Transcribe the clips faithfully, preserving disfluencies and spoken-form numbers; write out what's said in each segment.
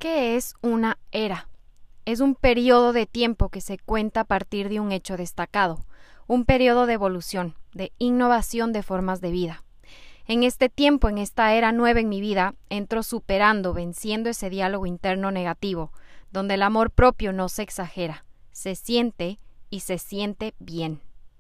¿Qué es una era? Es un periodo de tiempo que se cuenta a partir de un hecho destacado, un periodo de evolución, de innovación de formas de vida. En este tiempo, en esta era nueva en mi vida, entro superando, venciendo ese diálogo interno negativo, donde el amor propio no se exagera, se siente y se siente bien.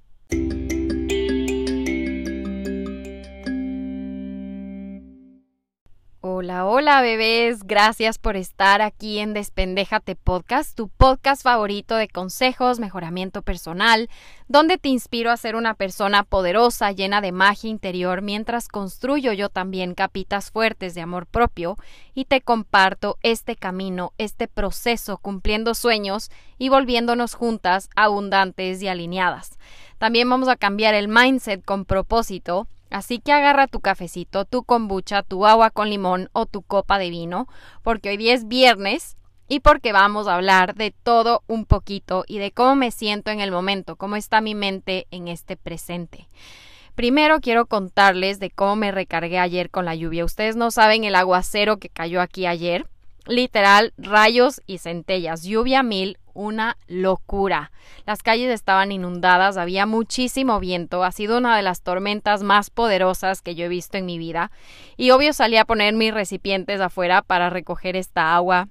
Hola, hola bebés, gracias por estar aquí en Despendéjate Podcast, tu podcast favorito de consejos, mejoramiento personal, donde te inspiro a ser una persona poderosa, llena de magia interior, mientras construyo yo también capitas fuertes de amor propio y te comparto este camino, este proceso, cumpliendo sueños y volviéndonos juntas abundantes y alineadas. También vamos a cambiar el mindset con propósito. Así que agarra tu cafecito, tu kombucha, tu agua con limón o tu copa de vino, porque hoy día es viernes y porque vamos a hablar de todo un poquito y de cómo me siento en el momento, cómo está mi mente en este presente. Primero quiero contarles de cómo me recargué ayer con la lluvia. Ustedes no saben el aguacero que cayó aquí ayer. Literal, rayos y centellas, lluvia mil, una locura. Las calles estaban inundadas, había muchísimo viento, ha sido una de las tormentas más poderosas que yo he visto en mi vida. Y obvio salí a poner mis recipientes afuera para recoger esta agua,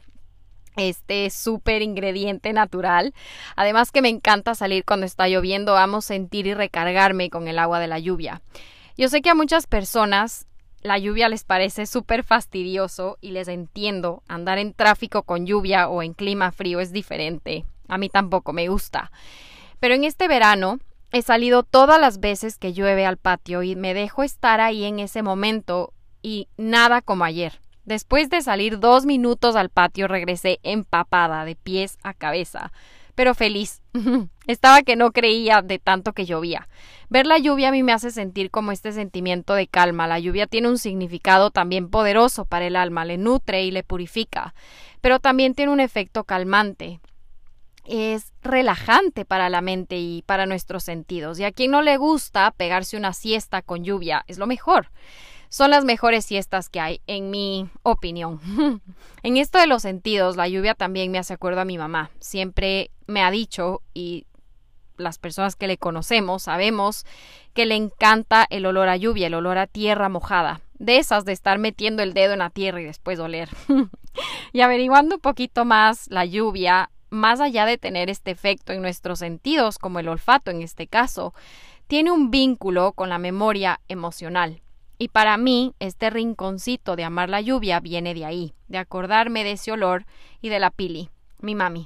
este súper ingrediente natural. Además que me encanta salir cuando está lloviendo, amo sentir y recargarme con el agua de la lluvia. Yo sé que a muchas personas la lluvia les parece súper fastidioso y les entiendo. Andar en tráfico con lluvia o en clima frío es diferente. A mí tampoco me gusta. Pero en este verano he salido todas las veces que llueve al patio y me dejo estar ahí en ese momento y nada como ayer. Después de salir dos minutos al patio regresé empapada de pies a cabeza, pero feliz. Estaba que no creía de tanto que llovía. Ver la lluvia a mí me hace sentir como este sentimiento de calma. La lluvia tiene un significado también poderoso para el alma, le nutre y le purifica, pero también tiene un efecto calmante. Es relajante para la mente y para nuestros sentidos. Y a quien no le gusta pegarse una siesta con lluvia, es lo mejor. Son las mejores siestas que hay, en mi opinión. En esto de los sentidos, la lluvia también me hace acuerdo a mi mamá. Siempre me ha dicho, y las personas que le conocemos sabemos, que le encanta el olor a lluvia, el olor a tierra mojada. De esas de estar metiendo el dedo en la tierra y después oler. Y averiguando un poquito más, la lluvia, más allá de tener este efecto en nuestros sentidos, como el olfato en este caso, tiene un vínculo con la memoria emocional. Y para mí, este rinconcito de amar la lluvia viene de ahí, de acordarme de ese olor y de la Pili, mi mami.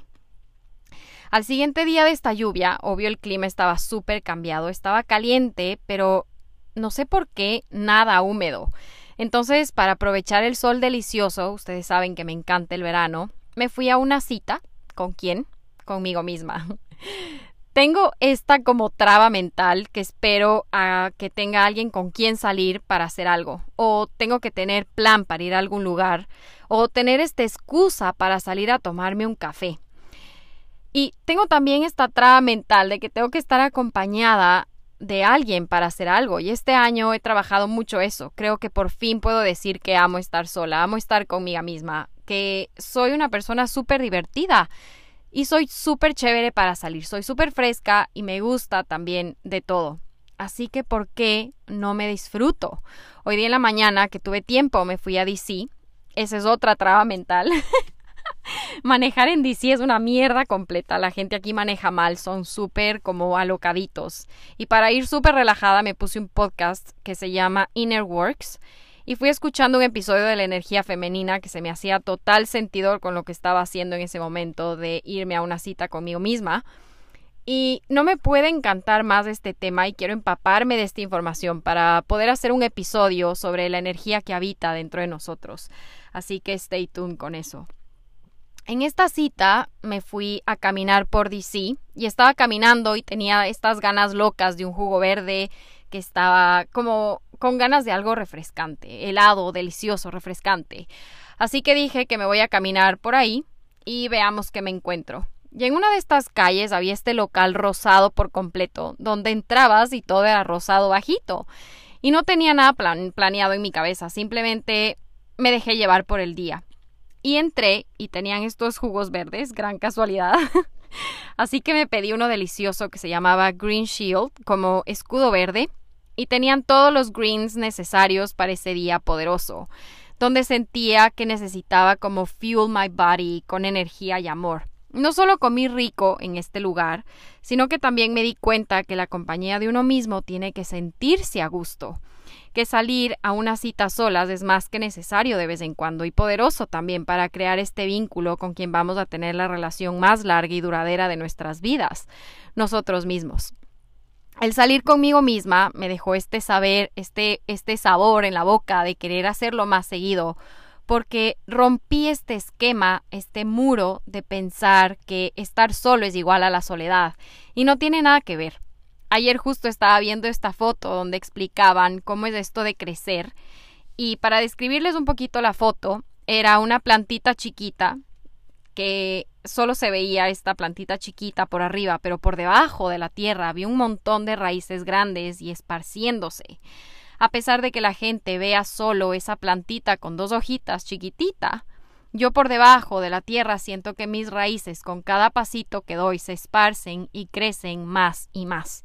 Al siguiente día de esta lluvia, obvio el clima estaba súper cambiado, estaba caliente, pero no sé por qué, nada húmedo. Entonces, para aprovechar el sol delicioso, ustedes saben que me encanta el verano, me fui a una cita. ¿Con quién? Conmigo misma. Tengo esta como traba mental que espero a que tenga alguien con quien salir para hacer algo. O tengo que tener plan para ir a algún lugar. O tener esta excusa para salir a tomarme un café. Y tengo también esta traba mental de que tengo que estar acompañada de alguien para hacer algo. Y este año he trabajado mucho eso. Creo que por fin puedo decir que amo estar sola, amo estar conmigo misma. Que soy una persona súper divertida. Y soy súper chévere para salir, soy súper fresca y me gusta también de todo. Así que, ¿por qué no me disfruto? Hoy día en la mañana que tuve tiempo me fui a D C. Esa es otra traba mental. Manejar en D C es una mierda completa. La gente aquí maneja mal, son súper como alocaditos. Y para ir súper relajada me puse un podcast que se llama Inner Works. Y fui escuchando un episodio de la energía femenina que se me hacía total sentido con lo que estaba haciendo en ese momento de irme a una cita conmigo misma. Y no me puede encantar más este tema y quiero empaparme de esta información para poder hacer un episodio sobre la energía que habita dentro de nosotros. Así que stay tuned con eso. En esta cita me fui a caminar por D C y estaba caminando y tenía estas ganas locas de un jugo verde que estaba como con ganas de algo refrescante, helado, delicioso, refrescante. Así que dije que me voy a caminar por ahí y veamos qué me encuentro. Y en una de estas calles había este local rosado por completo, donde entrabas y todo era rosado bajito. Y no tenía nada plan- planeado en mi cabeza, simplemente me dejé llevar por el día. Y entré y tenían estos jugos verdes, gran casualidad. Así que me pedí uno delicioso que se llamaba Green Shield, como escudo verde, y tenían todos los greens necesarios para ese día poderoso, donde sentía que necesitaba como fuel my body con energía y amor. No solo comí rico en este lugar, sino que también me di cuenta que la compañía de uno mismo tiene que sentirse a gusto, que salir a unas citas solas es más que necesario de vez en cuando y poderoso también para crear este vínculo con quien vamos a tener la relación más larga y duradera de nuestras vidas, nosotros mismos. El salir conmigo misma me dejó este saber, este, este sabor en la boca de querer hacerlo más seguido, porque rompí este esquema, este muro de pensar que estar solo es igual a la soledad, y no tiene nada que ver. Ayer justo estaba viendo esta foto donde explicaban cómo es esto de crecer, y para describirles un poquito la foto, era una plantita chiquita que solo se veía esta plantita chiquita por arriba, pero por debajo de la tierra había un montón de raíces grandes y esparciéndose. A pesar de que la gente vea solo esa plantita con dos hojitas chiquitita, yo por debajo de la tierra siento que mis raíces con cada pasito que doy se esparcen y crecen más y más.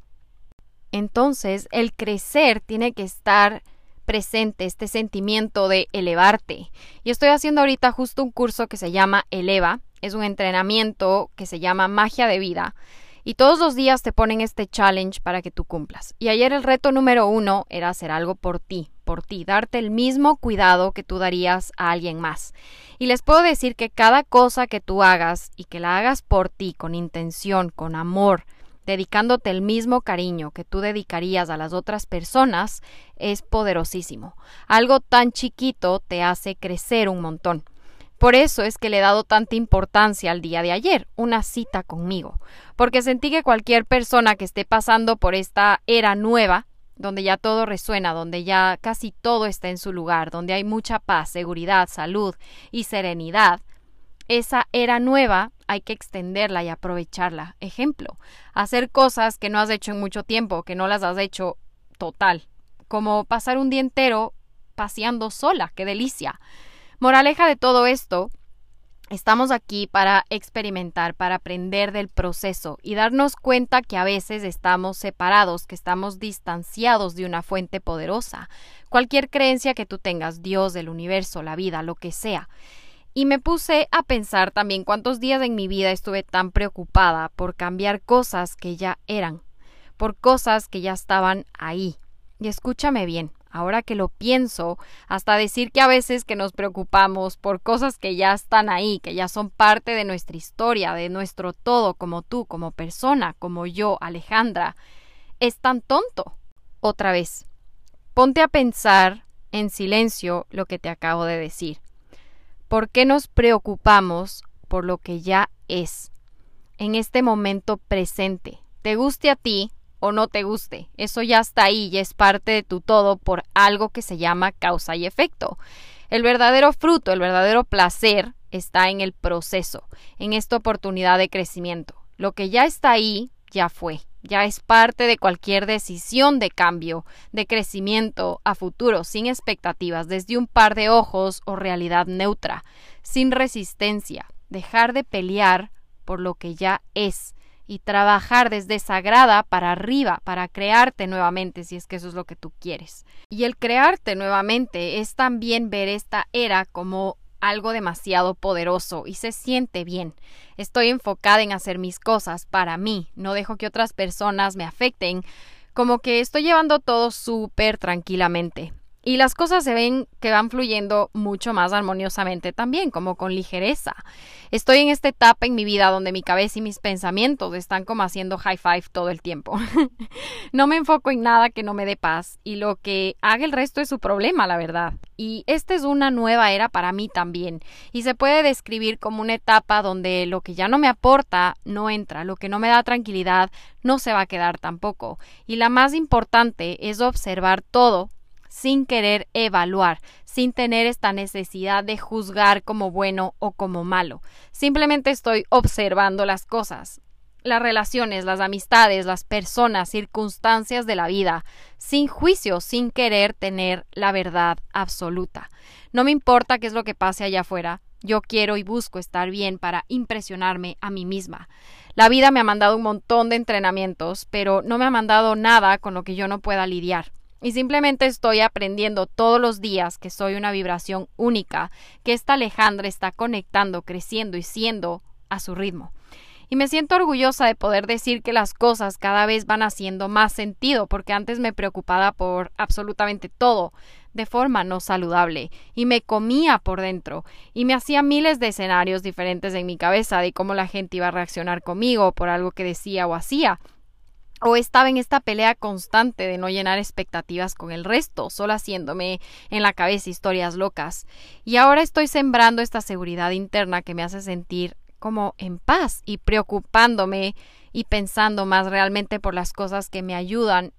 Entonces, el crecer tiene que estar presente, este sentimiento de elevarte. Y estoy haciendo ahorita justo un curso que se llama Eleva, es un entrenamiento que se llama Magia de Vida. Y todos los días te ponen este challenge para que tú cumplas. Y ayer el reto número uno era hacer algo por ti, por ti, darte el mismo cuidado que tú darías a alguien más. Y les puedo decir que cada cosa que tú hagas y que la hagas por ti, con intención, con amor, dedicándote el mismo cariño que tú dedicarías a las otras personas, es poderosísimo. Algo tan chiquito te hace crecer un montón. Por eso es que le he dado tanta importancia al día de ayer, una cita conmigo, porque sentí que cualquier persona que esté pasando por esta era nueva, donde ya todo resuena, donde ya casi todo está en su lugar, donde hay mucha paz, seguridad, salud y serenidad, esa era nueva hay que extenderla y aprovecharla. Ejemplo, hacer cosas que no has hecho en mucho tiempo, que no las has hecho total, como pasar un día entero paseando sola, qué delicia. Moraleja de todo esto, estamos aquí para experimentar, para aprender del proceso y darnos cuenta que a veces estamos separados, que estamos distanciados de una fuente poderosa. Cualquier creencia que tú tengas, Dios, el universo, la vida, lo que sea. Y me puse a pensar también cuántos días en mi vida estuve tan preocupada por cambiar cosas que ya eran, por cosas que ya estaban ahí. Y escúchame bien. Ahora que lo pienso, hasta decir que a veces que nos preocupamos por cosas que ya están ahí, que ya son parte de nuestra historia, de nuestro todo, como tú, como persona, como yo, Alejandra, es tan tonto. Otra vez, ponte a pensar en silencio lo que te acabo de decir. ¿Por qué nos preocupamos por lo que ya es, en este momento presente? Te guste a ti o no te guste, eso ya está ahí y es parte de tu todo por algo que se llama causa y efecto. El verdadero fruto, el verdadero placer está en el proceso, en esta oportunidad de crecimiento. Lo que ya está ahí, ya fue, ya es parte de cualquier decisión de cambio, de crecimiento a futuro, sin expectativas, desde un par de ojos o realidad neutra, sin resistencia, dejar de pelear por lo que ya es, y trabajar desde esa grada para arriba, para crearte nuevamente, si es que eso es lo que tú quieres. Y el crearte nuevamente es también ver esta era como algo demasiado poderoso y se siente bien. Estoy enfocada en hacer mis cosas para mí, no dejo que otras personas me afecten, como que estoy llevando todo súper tranquilamente. Y las cosas se ven que van fluyendo mucho más armoniosamente también, como con ligereza. Estoy en esta etapa en mi vida donde mi cabeza y mis pensamientos están como haciendo high five todo el tiempo. No me enfoco en nada que no me dé paz y lo que haga el resto es su problema, la verdad. Y esta es una nueva era para mí también. Y se puede describir como una etapa donde lo que ya no me aporta no entra, lo que no me da tranquilidad no se va a quedar tampoco. Y la más importante es observar todo sin querer evaluar, sin tener esta necesidad de juzgar como bueno o como malo. Simplemente estoy observando las cosas, las relaciones, las amistades, las personas, circunstancias de la vida, sin juicio, sin querer tener la verdad absoluta. No me importa qué es lo que pase allá afuera, Yo quiero y busco estar bien para impresionarme a mí misma. La vida me ha mandado un montón de entrenamientos, pero no me ha mandado nada con lo que yo no pueda lidiar. Y simplemente estoy aprendiendo todos los días que soy una vibración única, que esta Alejandra está conectando, creciendo y siendo a su ritmo. Y me siento orgullosa de poder decir que las cosas cada vez van haciendo más sentido, porque antes me preocupaba por absolutamente todo, de forma no saludable, y me comía por dentro, y me hacía miles de escenarios diferentes en mi cabeza de cómo la gente iba a reaccionar conmigo por algo que decía o hacía. O estaba en esta pelea constante de no llenar expectativas con el resto, solo haciéndome en la cabeza historias locas. Y ahora estoy sembrando esta seguridad interna que me hace sentir como en paz y preocupándome y pensando más realmente por las cosas que me ayudan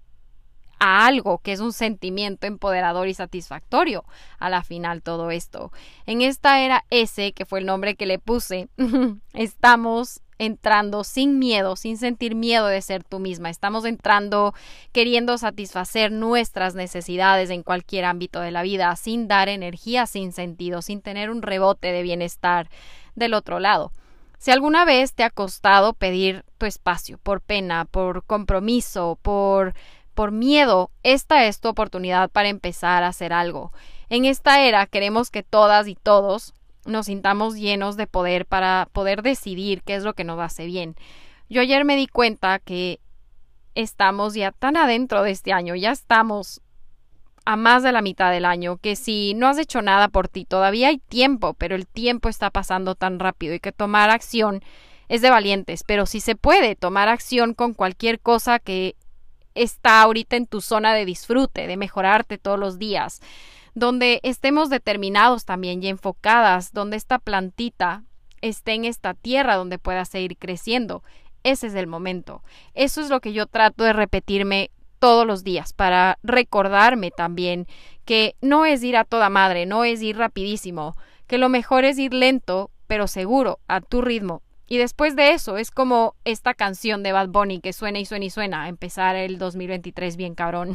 a algo que es un sentimiento empoderador y satisfactorio a la final todo esto. En esta era S, que fue el nombre que le puse, estamos entrando sin miedo, sin sentir miedo de ser tú misma. Estamos entrando queriendo satisfacer nuestras necesidades en cualquier ámbito de la vida, sin dar energía sin sentido, sin tener un rebote de bienestar del otro lado. Si alguna vez te ha costado pedir tu espacio por pena, por compromiso, por, por miedo, esta es tu oportunidad para empezar a hacer algo. En esta era queremos que todas y todos nos sintamos llenos de poder para poder decidir qué es lo que nos hace bien. Yo ayer me di cuenta que estamos ya tan adentro de este año, ya estamos a más de la mitad del año, que si no has hecho nada por ti, todavía hay tiempo, pero el tiempo está pasando tan rápido y que tomar acción es de valientes, pero si se puede tomar acción con cualquier cosa que está ahorita en tu zona de disfrute, de mejorarte todos los días, donde estemos determinados también y enfocadas, donde esta plantita esté en esta tierra donde pueda seguir creciendo. Ese es el momento. Eso es lo que yo trato de repetirme todos los días para recordarme también que no es ir a toda madre, no es ir rapidísimo, que lo mejor es ir lento pero seguro, a tu ritmo. Y después de eso es como esta canción de Bad Bunny que suena y suena y suena, empezar el dos mil veintitrés bien cabrón.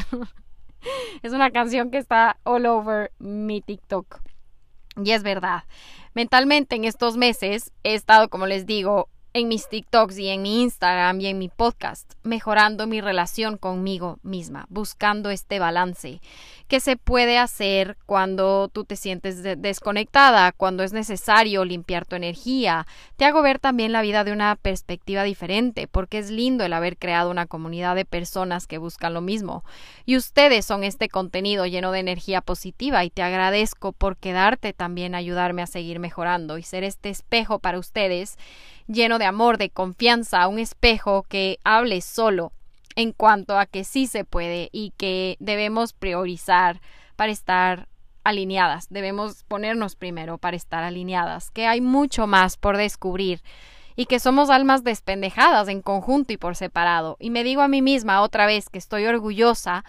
Es una canción que está all over mi TikTok. Y es verdad. Mentalmente en estos meses he estado, como les digo, en mis TikToks y en mi Instagram y en mi podcast, mejorando mi relación conmigo misma, buscando este balance que se puede hacer cuando tú te sientes de- desconectada, cuando es necesario limpiar tu energía. Te hago ver también la vida de una perspectiva diferente, porque es lindo el haber creado una comunidad de personas que buscan lo mismo. Y ustedes son este contenido lleno de energía positiva y te agradezco por quedarte también a ayudarme a seguir mejorando y ser este espejo para ustedes lleno de amor, de confianza, un espejo que hable solo en cuanto a que sí se puede y que debemos priorizar para estar alineadas, debemos ponernos primero para estar alineadas, que hay mucho más por descubrir y que somos almas despendejadas en conjunto y por separado. Y me digo a mí misma otra vez que estoy orgullosa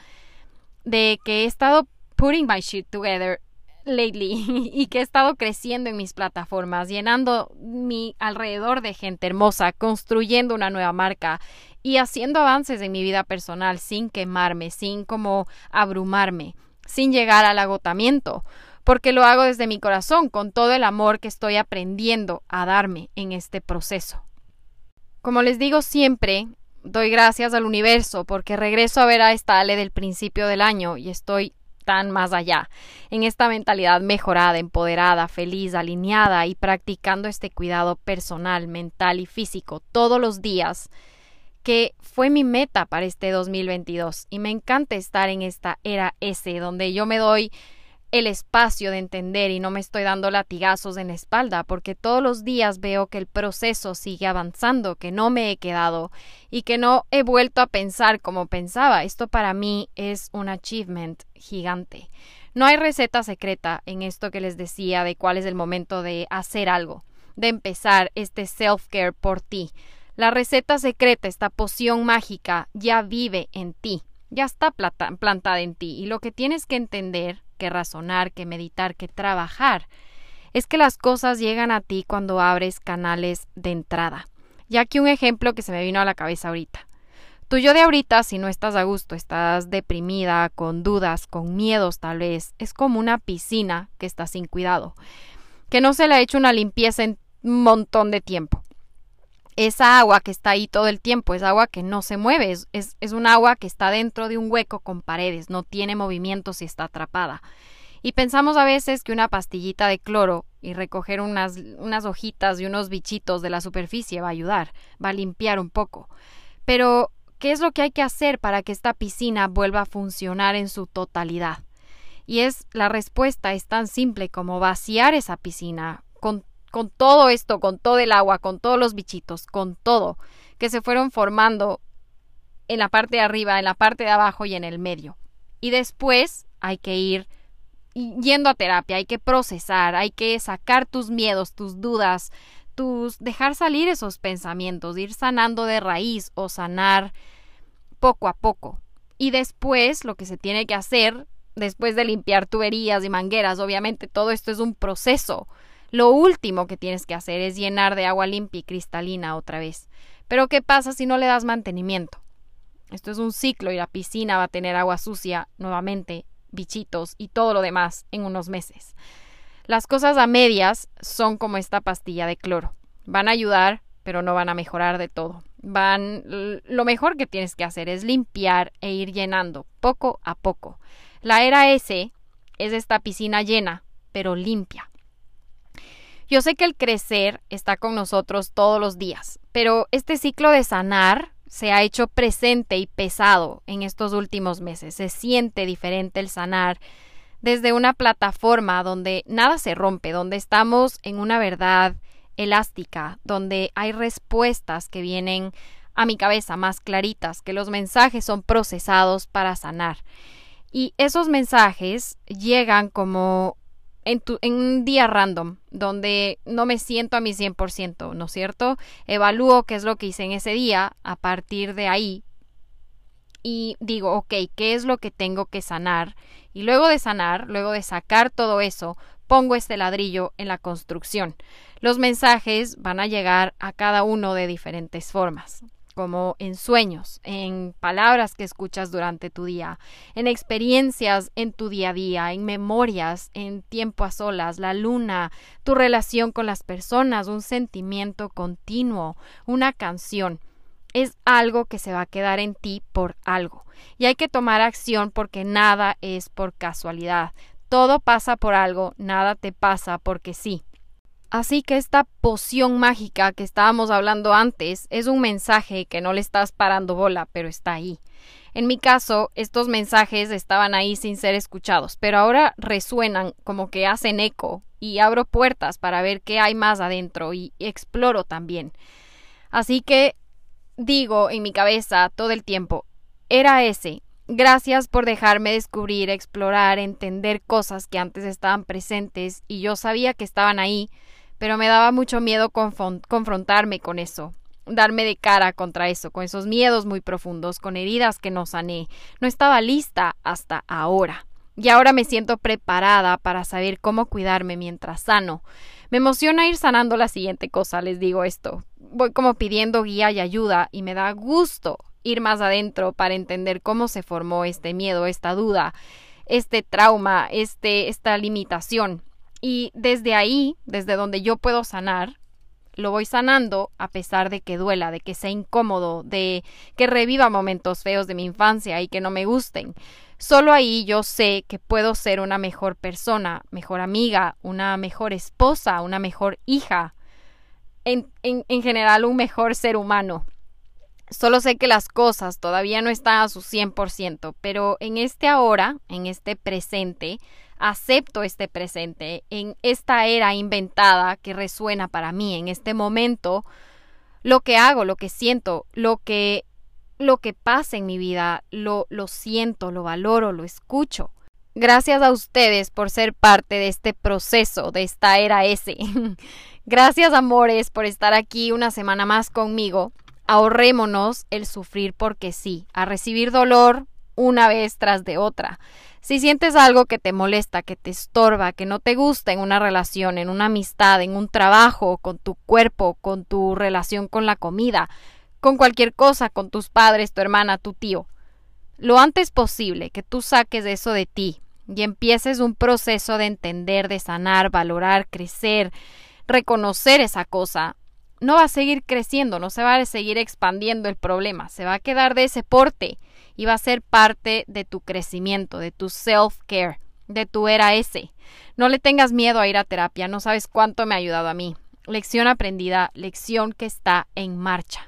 de que he estado putting my shit together lately y que he estado creciendo en mis plataformas, llenando mi alrededor de gente hermosa, construyendo una nueva marca y haciendo avances en mi vida personal sin quemarme, sin como abrumarme, sin llegar al agotamiento, porque lo hago desde mi corazón, con todo el amor que estoy aprendiendo a darme en este proceso. Como les digo siempre, doy gracias al universo porque regreso a ver a esta Ale del principio del año y estoy tan más allá, en esta mentalidad mejorada, empoderada, feliz, alineada y practicando este cuidado personal, mental y físico todos los días, que fue mi meta para este dos mil veintidós. Y me encanta estar en esta era S, donde yo me doy el espacio de entender y no me estoy dando latigazos en la espalda, porque todos los días veo que el proceso sigue avanzando, que no me he quedado y que no he vuelto a pensar como pensaba. Esto para mí es un achievement gigante. No hay receta secreta en esto que les decía de cuál es el momento de hacer algo, de empezar este self-care por ti. La receta secreta, esta poción mágica, ya vive en ti, ya está plata- plantada en ti y lo que tienes que entender, que razonar, que meditar, que trabajar, es que las cosas llegan a ti cuando abres canales de entrada. Y aquí un ejemplo que se me vino a la cabeza ahorita. Tú yo de ahorita, si no estás a gusto, estás deprimida, con dudas, con miedos tal vez, es como una piscina que está sin cuidado. que no se le ha hecho una limpieza en un montón de tiempo. Esa agua que está ahí todo el tiempo es agua que no se mueve, es, es, es un agua que está dentro de un hueco con paredes, no tiene movimiento si está atrapada. Y pensamos a veces que una pastillita de cloro y recoger unas, unas hojitas y unos bichitos de la superficie va a ayudar, va a limpiar un poco. Pero, ¿qué es lo que hay que hacer para que esta piscina vuelva a funcionar en su totalidad? Y es, la respuesta es tan simple como vaciar esa piscina con con todo esto, con todo el agua, con todos los bichitos, con todo, que se fueron formando en la parte de arriba, en la parte de abajo y en el medio. Y después hay que ir yendo a terapia, hay que procesar, hay que sacar tus miedos, tus dudas, tus dejar salir esos pensamientos, ir sanando de raíz o sanar poco a poco. Y después lo que se tiene que hacer, después de limpiar tuberías y mangueras, obviamente todo esto es un proceso. Lo último que tienes que hacer es llenar de agua limpia y cristalina otra vez. Pero ¿qué pasa si no le das mantenimiento? Esto es un ciclo y la piscina va a tener agua sucia nuevamente, bichitos y todo lo demás en unos meses. Las cosas a medias son como esta pastilla de cloro. Van a ayudar, pero no van a mejorar de todo. Van, lo mejor que tienes que hacer es limpiar e ir llenando poco a poco. La era S es esta piscina llena, pero limpia. Yo sé que el crecer está con nosotros todos los días, pero este ciclo de sanar se ha hecho presente y pesado en estos últimos meses. Se siente diferente el sanar desde una plataforma donde nada se rompe, donde estamos en una verdad elástica, donde hay respuestas que vienen a mi cabeza más claritas, que los mensajes son procesados para sanar. Y esos mensajes llegan como En, tu, en un día random, donde no me siento a mi cien por ciento, ¿no es cierto? Evalúo qué es lo que hice en ese día a partir de ahí y digo, ok, ¿qué es lo que tengo que sanar? Y luego de sanar, luego de sacar todo eso, pongo este ladrillo en la construcción. Los mensajes van a llegar a cada uno de diferentes formas, como en sueños, en palabras que escuchas durante tu día, en experiencias en tu día a día, en memorias, en tiempo a solas, la luna, tu relación con las personas, un sentimiento continuo, una canción. Es algo que se va a quedar en ti por algo. Y hay que tomar acción porque nada es por casualidad. Todo pasa por algo, nada te pasa porque sí. Así que esta poción mágica que estábamos hablando antes es un mensaje que no le estás parando bola, pero está ahí. En mi caso, estos mensajes estaban ahí sin ser escuchados, pero ahora resuenan como que hacen eco y abro puertas para ver qué hay más adentro y exploro también. Así que digo en mi cabeza todo el tiempo, era ese. Gracias por dejarme descubrir, explorar, entender cosas que antes estaban presentes y yo sabía que estaban ahí, pero me daba mucho miedo confron- confrontarme con eso, darme de cara contra eso, con esos miedos muy profundos, con heridas que no sané. No estaba lista hasta ahora. Y ahora me siento preparada para saber cómo cuidarme mientras sano. Me emociona ir sanando la siguiente cosa, les digo esto. Voy como pidiendo guía y ayuda y me da gusto ir más adentro para entender cómo se formó este miedo, esta duda, este trauma, este, esta limitación. Y desde ahí, desde donde yo puedo sanar, lo voy sanando a pesar de que duela, de que sea incómodo, de que reviva momentos feos de mi infancia y que no me gusten. Solo ahí yo sé que puedo ser una mejor persona, mejor amiga, una mejor esposa, una mejor hija, en, en, en general un mejor ser humano. Solo sé que las cosas todavía no están a su cien por ciento, pero en este ahora, en este presente, acepto este presente, en esta era inventada que resuena para mí, en este momento, lo que hago, lo que siento, lo que, lo que pasa en mi vida, lo, lo siento, lo valoro, lo escucho. Gracias a ustedes por ser parte de este proceso, de esta era S. Gracias, amores, por estar aquí una semana más conmigo. Ahorrémonos el sufrir porque sí, a recibir dolor una vez tras de otra. Si sientes algo que te molesta, que te estorba, que no te gusta en una relación, en una amistad, en un trabajo, con tu cuerpo, con tu relación con la comida, con cualquier cosa, con tus padres, tu hermana, tu tío, lo antes posible que tú saques eso de ti, y empieces un proceso de entender, de sanar, valorar, crecer, reconocer esa cosa, no va a seguir creciendo, no se va a seguir expandiendo el problema, se va a quedar de ese porte y va a ser parte de tu crecimiento, de tu self-care, de tu era ese. No le tengas miedo a ir a terapia, no sabes cuánto me ha ayudado a mí. Lección aprendida, lección que está en marcha.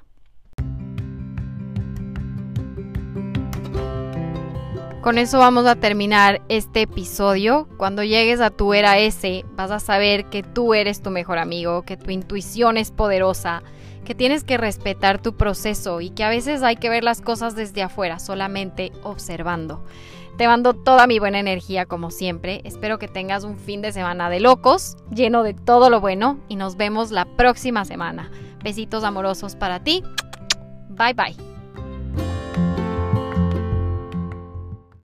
Con eso vamos a terminar este episodio. Cuando llegues a tu era ese, vas a saber que tú eres tu mejor amigo, que tu intuición es poderosa, que tienes que respetar tu proceso y que a veces hay que ver las cosas desde afuera, solamente observando. Te mando toda mi buena energía como siempre. Espero que tengas un fin de semana de locos, lleno de todo lo bueno, y nos vemos la próxima semana. Besitos amorosos para ti. Bye bye.